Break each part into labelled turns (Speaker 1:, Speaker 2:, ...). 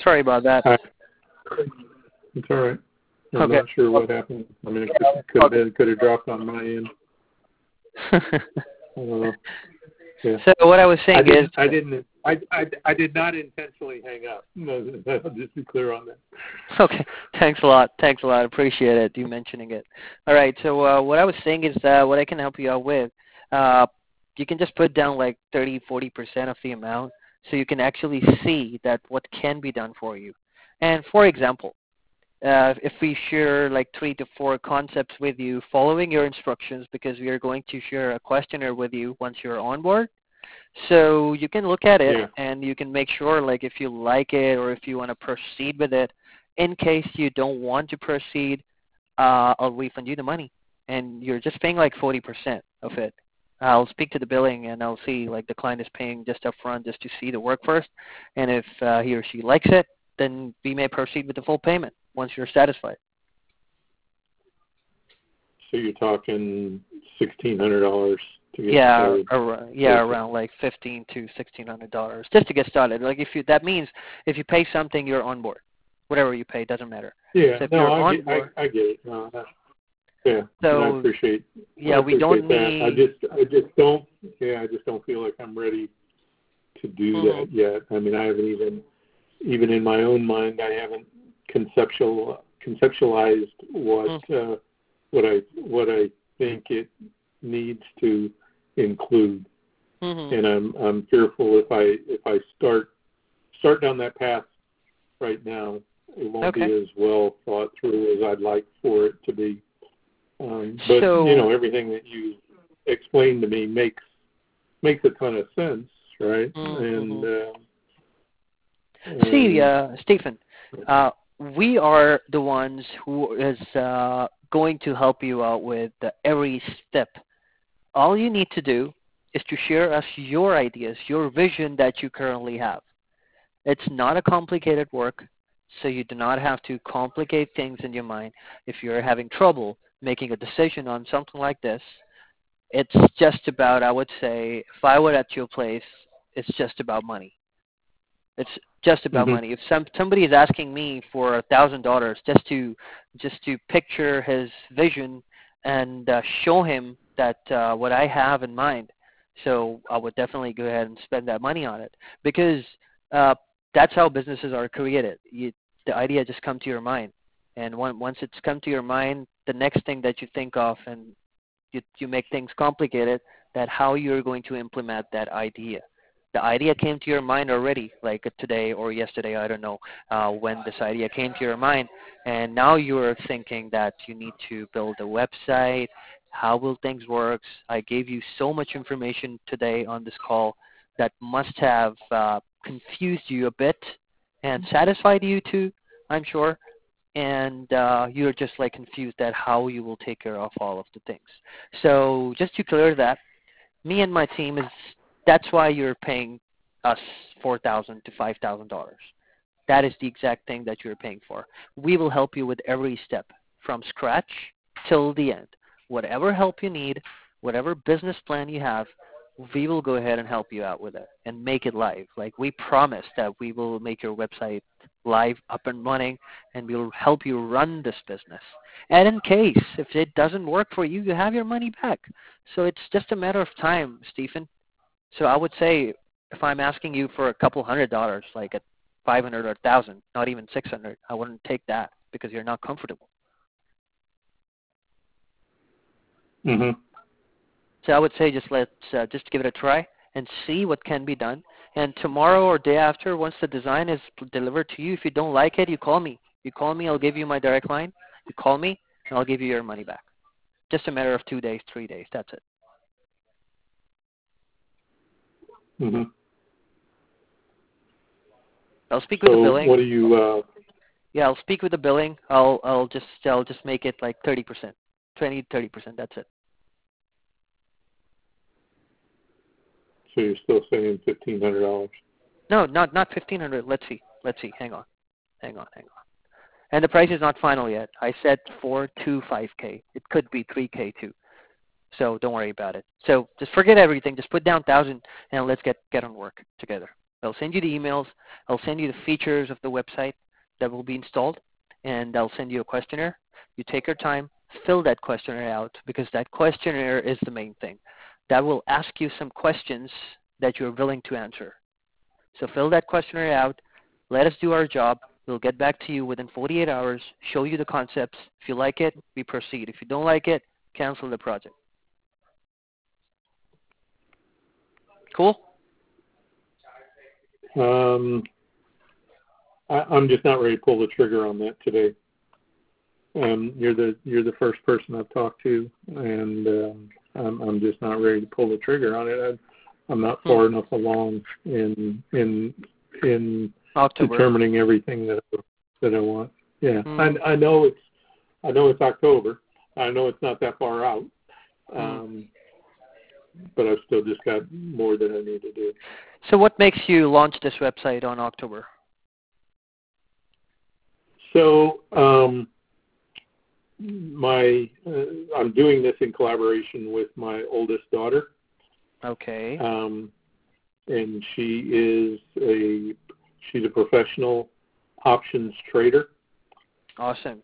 Speaker 1: Sorry about that.
Speaker 2: It's all right. I'm
Speaker 1: Okay.
Speaker 2: not sure what happened. I mean, it could have dropped on my end. Yeah.
Speaker 1: So what I was saying
Speaker 2: I did not intentionally hang up. No, just be clear on that.
Speaker 1: Okay. Thanks a lot. Appreciate it, you mentioning it. All right. So what I was saying is what I can help you out with, you can just put down like 30-40% of the amount so you can actually see that what can be done for you. And for example, if we share like 3 to 4 concepts with you following your instructions, because we are going to share a questionnaire with you once you're on board, so you can look at it and you can make sure like if you like it or if you want to proceed with it. In case you don't want to proceed, I'll refund you the money, and you're just paying like 40% of it. I'll speak to the billing and I'll see like the client is paying just up front just to see the work first, and if he or she likes it, then we may proceed with the full payment once you're satisfied.
Speaker 2: So you're talking $1,600 to get started.
Speaker 1: Around like $1,500 to $1,600 just to get started. Like that means if you pay something, you're on board. Whatever you pay doesn't matter.
Speaker 2: Yeah,
Speaker 1: so
Speaker 2: I get it. No,
Speaker 1: so
Speaker 2: I appreciate.
Speaker 1: We don't
Speaker 2: that.
Speaker 1: need.
Speaker 2: I just don't. Yeah, I just don't feel like I'm ready to do that yet. I mean, I haven't even in my own mind, I haven't conceptualized what I think it needs to include, and I'm fearful if I start down that path right now, it won't be as well thought through as I'd like for it to be. But everything that you explained to me makes a ton of sense, right?
Speaker 1: See, Stephen, we are the ones who is going to help you out with every step. All you need to do is to share us your ideas, your vision that you currently have. It's not a complicated work, so you do not have to complicate things in your mind. If you're having trouble making a decision on something like this, it's just about, I would say, if I were at your place, it's just about money. It's just about money. If somebody is asking me for $1,000 just to picture his vision and show him that what I have in mind, so I would definitely go ahead and spend that money on it, because that's how businesses are created. The idea just comes to your mind, and once it's come to your mind, the next thing that you think of, and you make things complicated, that how you're going to implement that idea. The idea came to your mind already, like today or yesterday, I don't know, when this idea came to your mind, and now you're thinking that you need to build a website. How will things work? I gave you so much information today on this call that must have confused you a bit and satisfied you too, I'm sure. And you're just like confused at how you will take care of all of the things. So just to clear that, me and my team that's why you're paying us $4,000 to $5,000. That is the exact thing that you're paying for. We will help you with every step from scratch till the end. Whatever help you need, whatever business plan you have, we will go ahead and help you out with it and make it live. Like we promise that we will make your website live, up and running, and we'll help you run this business. And in case, if it doesn't work for you, you have your money back. So it's just a matter of time, Stephen. So I would say if I'm asking you for a couple $100, like at 500 or 1,000, not even 600, I wouldn't take that because you're not comfortable. So I would say just give it a try and see what can be done. And tomorrow or day after, once the design is delivered to you, if you don't like it, you call me. You call me, I'll give you my direct line. You call me, and I'll give you your money back. Just a matter of 2 days, 3 days. That's it. I'll speak with the billing.
Speaker 2: What do you?
Speaker 1: Yeah, I'll speak with the billing. I'll just make it like 30%, 20-30%. That's it.
Speaker 2: So you're still saying $1,500?
Speaker 1: No, not $1,500. Let's see. Hang on. And the price is not final yet. I said 4 to 5K. It could be 3K too. So don't worry about it. So just forget everything. Just put down 1,000 and let's get on work together. I'll send you the emails. I'll send you the features of the website that will be installed, and I'll send you a questionnaire. You take your time, fill that questionnaire out, because that questionnaire is the main thing. That will ask you some questions that you're willing to answer. So fill that questionnaire out. Let us do our job. We'll get back to you within 48 hours, show you the concepts. If you like it, we proceed. If you don't like it, cancel the project. Cool?
Speaker 2: I'm just not ready to pull the trigger on that today. You're the first person I've talked to, and I'm just not ready to pull the trigger on it. I'm not far enough along in
Speaker 1: October.
Speaker 2: Determining everything that I want. Yeah, I know it's October. I know it's not that far out, but I've still just got more that I need to do.
Speaker 1: So what makes you launch this website on October?
Speaker 2: So I'm doing this in collaboration with my oldest daughter.
Speaker 1: Okay.
Speaker 2: And she's a professional options trader.
Speaker 1: Awesome.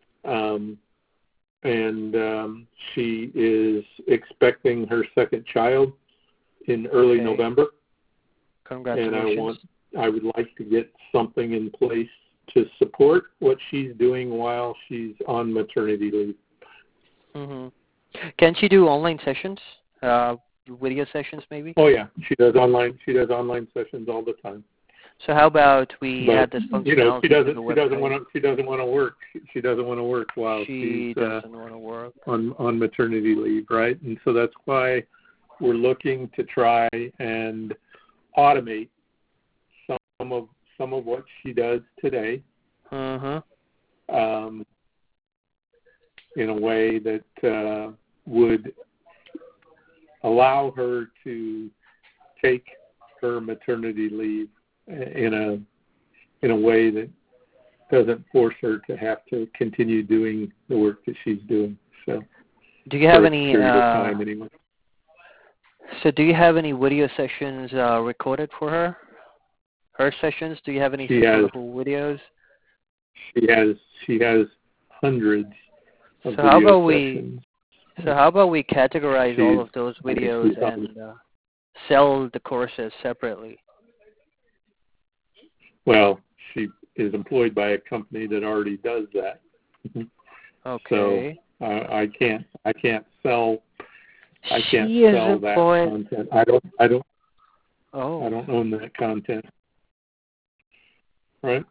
Speaker 2: And she is expecting her second child in early November.
Speaker 1: Congratulations.
Speaker 2: And I would like to get something in place to support what she's doing while she's on maternity leave.
Speaker 1: Mm-hmm. Can she do online sessions, video sessions maybe?
Speaker 2: Oh yeah, she does online sessions all the time.
Speaker 1: So how about we add this functionality
Speaker 2: she doesn't
Speaker 1: to the website?
Speaker 2: She doesn't want to work. She doesn't want to work while she's on maternity leave, right? And so that's why we're looking to try and automate some of what she does today. In a way that would allow her to take her maternity leave in a way that doesn't force her to have to continue doing the work that she's doing. So,
Speaker 1: do you have any?
Speaker 2: Time anyway.
Speaker 1: So, do you have any video sessions recorded for her? Her sessions? Do you have any historical videos?
Speaker 2: She has hundreds of
Speaker 1: So how about
Speaker 2: sessions.
Speaker 1: how about we categorize all of those videos and sell the courses separately?
Speaker 2: Well, she is employed by a company that already does that.
Speaker 1: Okay.
Speaker 2: So I can't sell that content. I don't own that content. Right?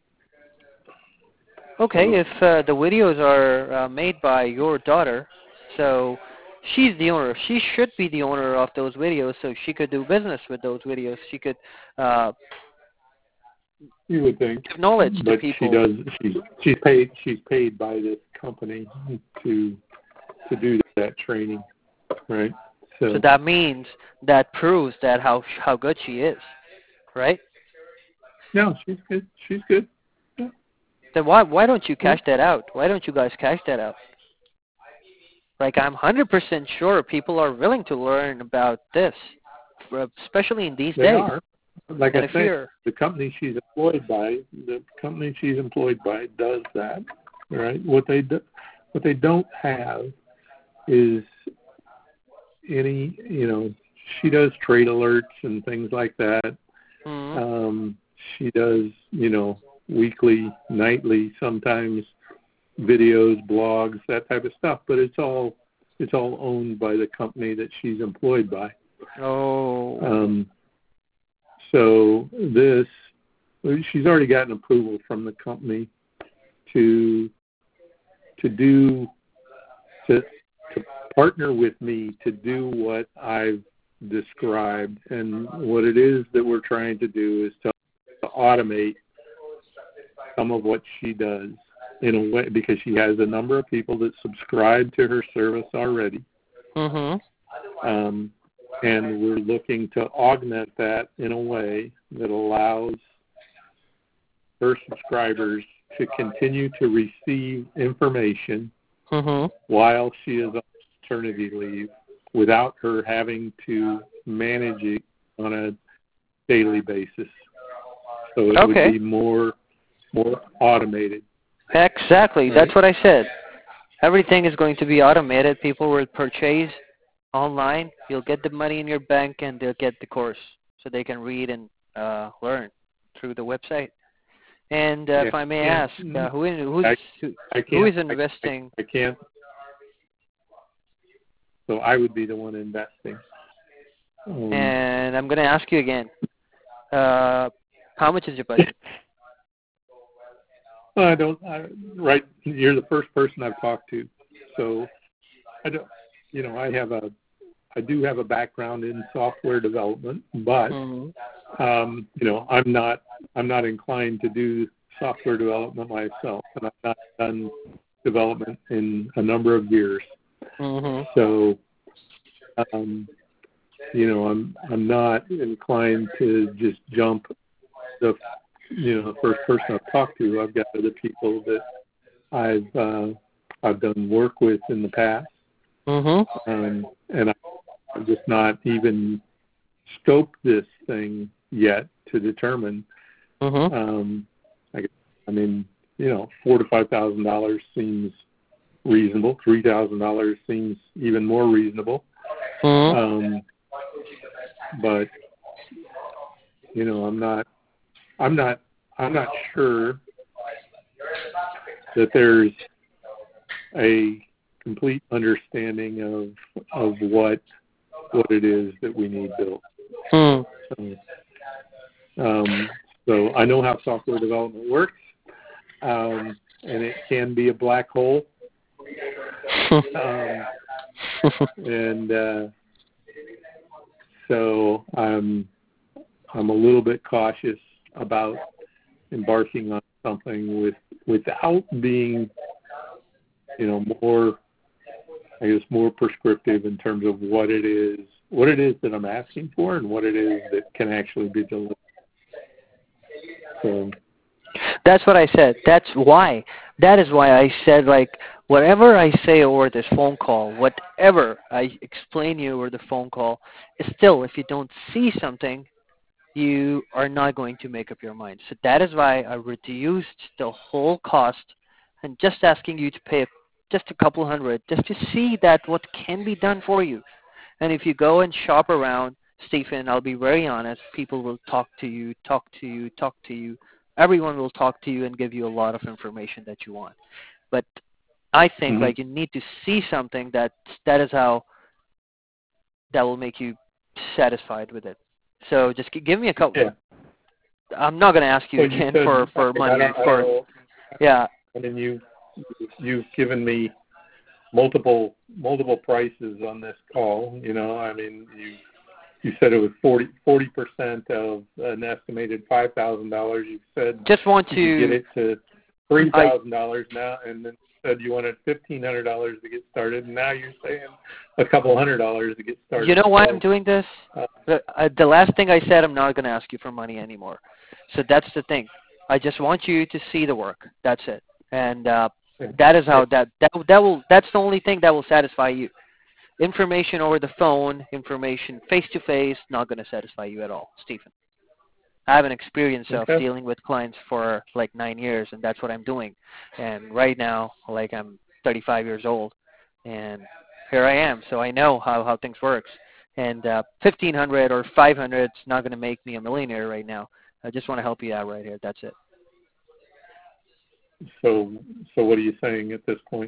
Speaker 1: Okay, if the videos are made by your daughter, so she's the owner. She should be the owner of those videos, so she could do business with those videos. She could
Speaker 2: you would think
Speaker 1: give knowledge
Speaker 2: to
Speaker 1: people.
Speaker 2: She's paid by this company to do that training, right? So
Speaker 1: that means that proves that how good she is, right?
Speaker 2: No, she's good. She's good. Yeah.
Speaker 1: Then why don't you cash that out? Why don't you guys cash that out? Like, I'm 100% sure people are willing to learn about this, especially in these days.
Speaker 2: They are. Like I said, the company she's employed by does that, right? What they don't have is any, she does trade alerts and things like that. She does, weekly, nightly, sometimes videos, blogs, that type of stuff. But it's all owned by the company that she's employed by. So she's already gotten approval from the company to partner with me to do what I've described. And what it is that we're trying to do is to automate some of what she does in a way, because she has a number of people that subscribe to her service already. And we're looking to augment that in a way that allows her subscribers to continue to receive information while she is on maternity leave without her having to manage it on a daily basis. So it would be more automated.
Speaker 1: Exactly.
Speaker 2: Right?
Speaker 1: That's what I said. Everything is going to be automated. People will purchase online. You'll get the money in your bank, and they'll get the course, so they can read and learn through the website. And if I may ask, who is investing?
Speaker 2: I can't. So I would be the one investing.
Speaker 1: And I'm going to ask you again. How much is your budget?
Speaker 2: I don't. Right, you're the first person I've talked to, so I don't. I do have a background in software development, but I'm not inclined to do software development myself, and I've not done development in a number of years. So, I'm not inclined to just jump the first person I've talked to. I've got other people that I've done work with in the past, and I've just not even scoped this thing yet to determine. $4,000 to $5,000 seems reasonable. $3,000 seems even more reasonable. But I'm not sure that there's a complete understanding of what it is that we need built. So I know how software development works, and it can be a black hole. So I'm a little bit cautious about embarking on something without being, more prescriptive in terms of what it is that I'm asking for and what it is that can actually be delivered. So
Speaker 1: that's what I said. That is why I said, whatever I say over this phone call, whatever I explain you over the phone call, still, if you don't see something, you are not going to make up your mind. So that is why I reduced the whole cost and just asking you to pay just a couple hundred just to see that what can be done for you. And if you go and shop around, Stephen, I'll be very honest, people will talk to you. Everyone will talk to you and give you a lot of information that you want. But I think you need to see something that is how that will make you satisfied with it. So just give me a couple.
Speaker 2: Yeah.
Speaker 1: I'm not going to ask you again for money, of course. Yeah.
Speaker 2: I mean, you've given me multiple prices on this call. I mean, you said it was 40% of an estimated $5,000. You said
Speaker 1: just want to
Speaker 2: you get it to $3,000 now, and then said you wanted $1,500 to get started, and now you're saying a couple $100 to get started.
Speaker 1: You know why I'm doing this? The last thing I said, I'm not going to ask you for money anymore. So that's the thing. I just want you to see the work. That's it. And that is how that's the only thing that will satisfy you. Information over the phone, information face-to-face, not going to satisfy you at all, Stephen. I have an experience of dealing with clients for 9 years, and that's what I'm doing. And right now, I'm 35 years old, and here I am. So I know how things works. And $1,500 or $500 is not going to make me a millionaire right now. I just want to help you out right here. That's it.
Speaker 2: So what are you saying at this point?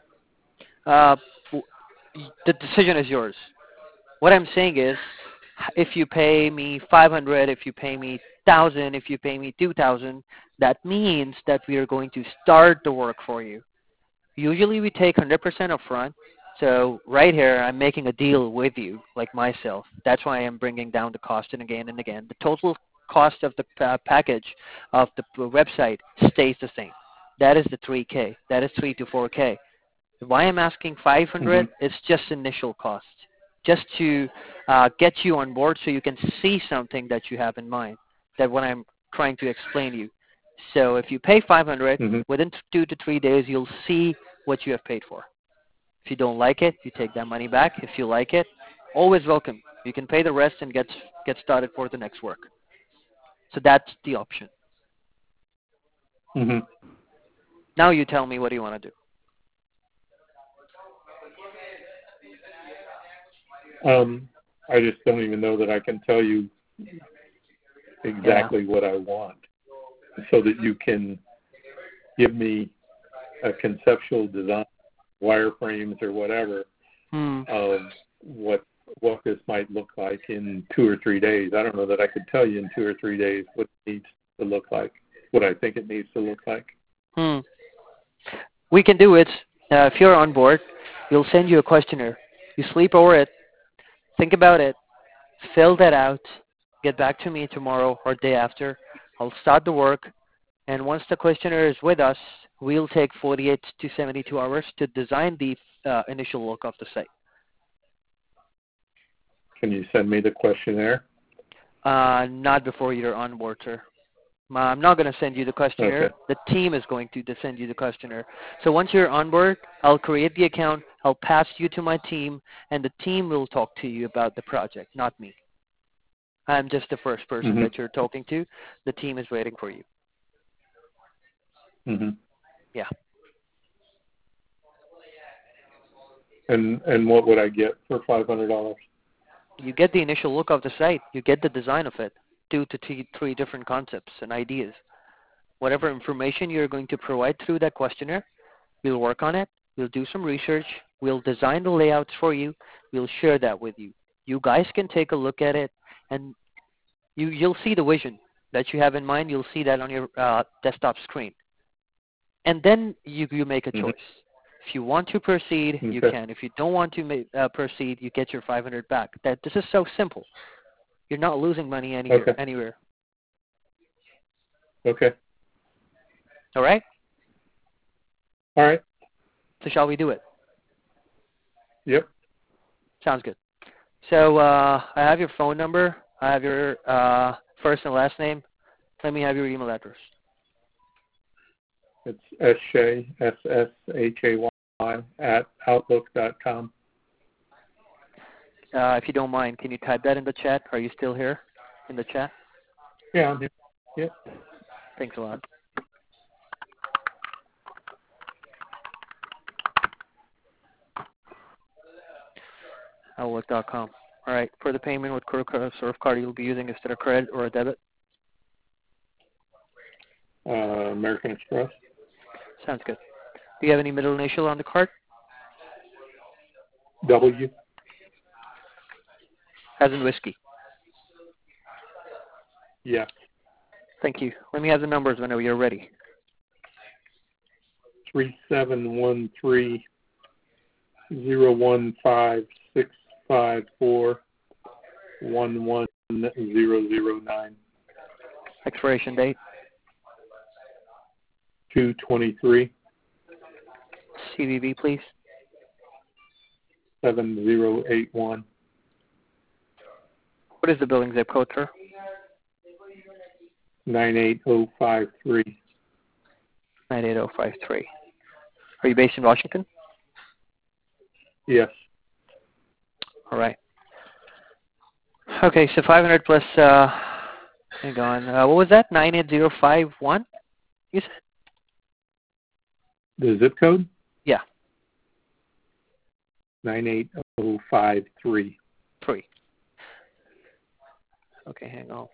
Speaker 1: The decision is yours. What I'm saying is, if you pay me $500, if you pay me $1,000, if you pay me $2,000, that means that we are going to start the work for you. Usually we take 100% upfront. So right here, I'm making a deal with you, like myself. That's why I'm bringing down the cost and again. The total cost of the package of the website stays the same. That is the $3K. That is $3 to $4K. Why I'm asking $500 is just initial cost, just to get you on board so you can see something that you have in mind, that what I'm trying to explain to you. So if you pay $500, within 2 to 3 days, you'll see what you have paid for. If you don't like it, you take that money back. If you like it, always welcome. You can pay the rest and get started for the next work. So that's the option.
Speaker 2: Mm-hmm.
Speaker 1: Now you tell me, what do you want to do?
Speaker 2: I just don't even know that I can tell you exactly what I want, so that you can give me a conceptual design, wireframes or whatever, of what this might look like in 2 or 3 days. I don't know that I could tell you in 2 or 3 days what it needs to look like, what I think it needs to look like.
Speaker 1: We can do it. If you're on board, we'll send you a questionnaire. You sleep over it, think about it, fill that out, get back to me tomorrow or day after. I'll start the work, and once the questionnaire is with us, we'll take 48 to 72 hours to design the initial look of the site.
Speaker 2: Can you send me the questionnaire?
Speaker 1: Not before you're on board, sir. I'm not going to send you the questionnaire.
Speaker 2: Okay.
Speaker 1: The team is going to send you the questionnaire. So once you're on board, I'll create the account, I'll pass you to my team, and the team will talk to you about the project, not me. I'm just the first person that you're talking to. The team is waiting for you. Yeah.
Speaker 2: And what would I get for $500?
Speaker 1: You get the initial look of the site. You get the design of it. 2 to 3 different concepts and ideas. Whatever information you're going to provide through that questionnaire, we'll work on it. We'll do some research. We'll design the layouts for you. We'll share that with you. You guys can take a look at it, and you'll see the vision that you have in mind. You'll see that on your desktop screen. And then you make a choice. If you want to proceed, you can. If you don't want to proceed, you get your $500 back. This is so simple. You're not losing money anywhere.
Speaker 2: Okay.
Speaker 1: All right?
Speaker 2: All right.
Speaker 1: So shall we do it?
Speaker 2: Yep.
Speaker 1: Sounds good. So I have your phone number. I have your first and last name. Let me have your email address.
Speaker 2: It's sshay, SSHAY, @outlook.com.
Speaker 1: If you don't mind, can you type that in the chat? Are you still here in the chat?
Speaker 2: Yeah, I'm here. Yep.
Speaker 1: Thanks a lot. Outlook.com. All right. For the payment, what sort of card you'll be using? Is it a credit or a debit?
Speaker 2: American Express.
Speaker 1: Sounds good. Do you have any middle initial on the card?
Speaker 2: W.
Speaker 1: As in whiskey.
Speaker 2: Yeah.
Speaker 1: Thank you. Let me have the numbers whenever you're ready.
Speaker 2: 3713 015 654 11009.
Speaker 1: Expiration date?
Speaker 2: 223.
Speaker 1: CVV, please.
Speaker 2: 7081.
Speaker 1: What is the billing zip code, sir?
Speaker 2: 98053.
Speaker 1: 98053. Are you based in Washington?
Speaker 2: Yes.
Speaker 1: All right. Okay, so 500 plus, hang on, what was that? 98051, you said?
Speaker 2: The zip code?
Speaker 1: Yeah.
Speaker 2: 98053.
Speaker 1: 3. Okay, hang on.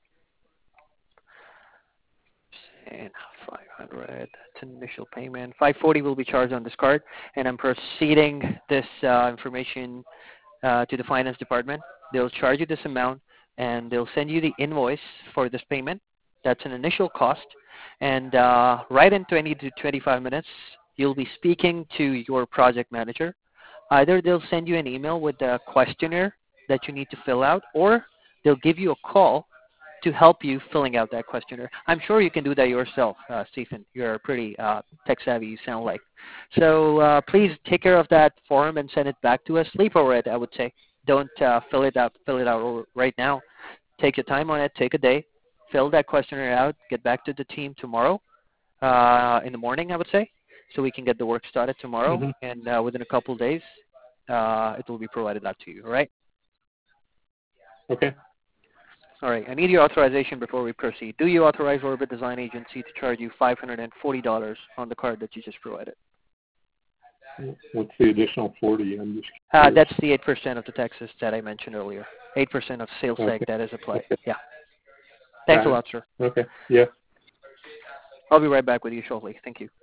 Speaker 1: And 500, that's an initial payment. 540 will be charged on this card, and I'm proceeding this information to the finance department. They'll charge you this amount, and they'll send you the invoice for this payment. That's an initial cost, and right in 20 to 25 minutes, you'll be speaking to your project manager. Either they'll send you an email with a questionnaire that you need to fill out, or they'll give you a call to help you filling out that questionnaire. I'm sure you can do that yourself, Stephen. You're pretty tech-savvy, you sound like. So please take care of that form and send it back to us. Sleep over it, I would say. Don't fill it out right now. Take your time on it. Take a day. Fill that questionnaire out. Get back to the team tomorrow in the morning, I would say, so we can get the work started tomorrow. And within a couple of days, it will be provided out to you, all right?
Speaker 2: Okay.
Speaker 1: All right. I need your authorization before we proceed. Do you authorize Orbit Design Agency to charge you $540 on the card that you just provided?
Speaker 2: What's the additional 40? I'm just
Speaker 1: That's the 8% of the taxes that I mentioned earlier. 8% of sales tax that is applied.
Speaker 2: Okay.
Speaker 1: Yeah. Thanks a lot, sir.
Speaker 2: Okay. Yeah.
Speaker 1: I'll be right back with you shortly. Thank you.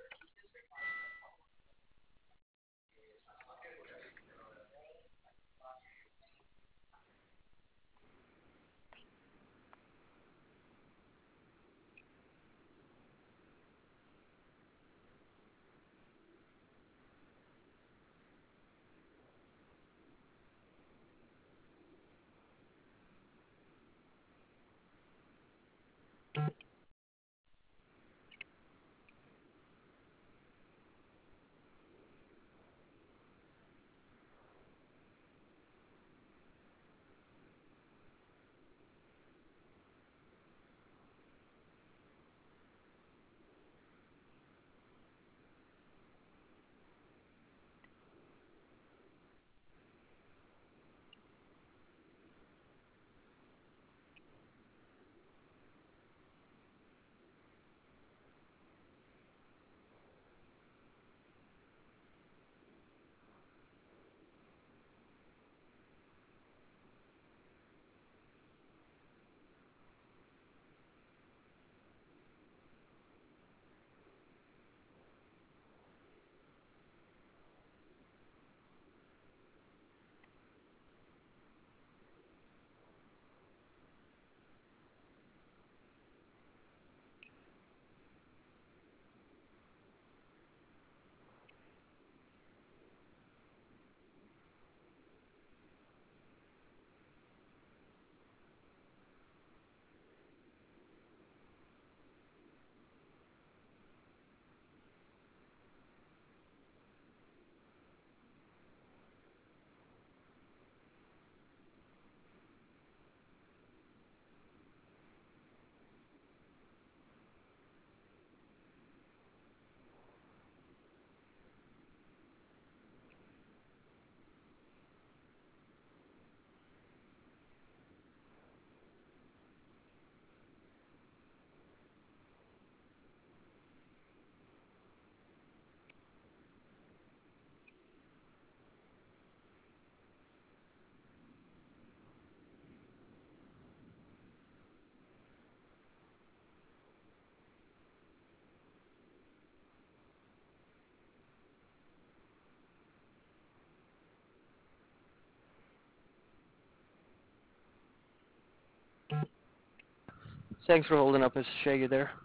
Speaker 1: Thanks for holding up, Mr. Shea. You there?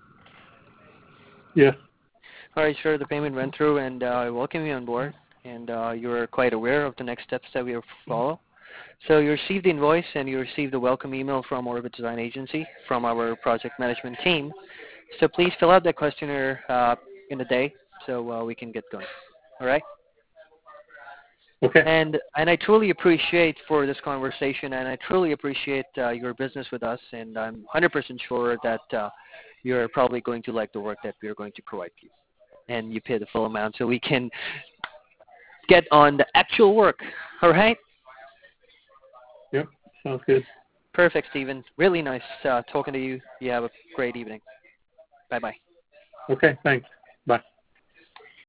Speaker 2: Yes.
Speaker 1: All right, sure. The payment went through, and I welcome you on board. And you're quite aware of the next steps that we will follow. So you received the invoice, and you received the welcome email from Orbit Design Agency from our project management team. So please fill out that questionnaire in a day so we can get going. All right?
Speaker 2: Okay.
Speaker 1: And I truly appreciate for this conversation, and I truly appreciate your business with us, and I'm 100% sure that you're probably going to like the work that we are going to provide you. And you pay the full amount so we can get on the actual work. All right?
Speaker 2: Yep. Sounds good.
Speaker 1: Perfect, Stephen. Really nice talking to you. You have a great evening. Bye-bye.
Speaker 2: Okay. Thanks. Bye.